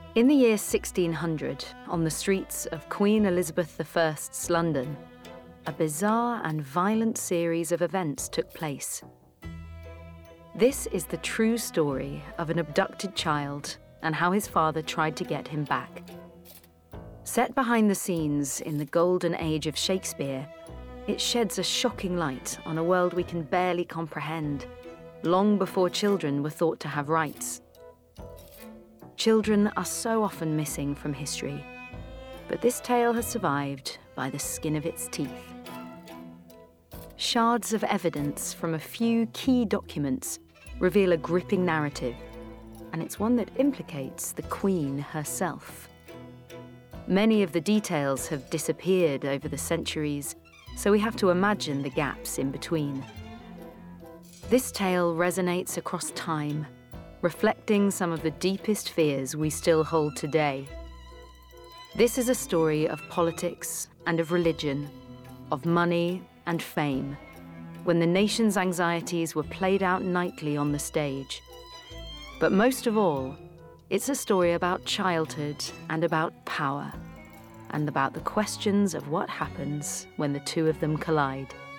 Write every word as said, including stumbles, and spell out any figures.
In the year sixteen hundred, on the streets of Queen Elizabeth the First's London, a bizarre and violent series of events took place. This is the true story of an abducted child and how his father tried to get him back. Set behind the scenes in the golden age of Shakespeare, it sheds a shocking light on a world we can barely comprehend, long before children were thought to have rights. Children are so often missing from history, but this tale has survived by the skin of its teeth. Shards of evidence from a few key documents reveal a gripping narrative, and it's one that implicates the Queen herself. Many of the details have disappeared over the centuries, so we have to imagine the gaps in between. This tale resonates across time, reflecting some of the deepest fears we still hold today. This is a story of politics and of religion, of money and fame, when the nation's anxieties were played out nightly on the stage. But most of all, it's a story about childhood and about power, and about the questions of what happens when the two of them collide.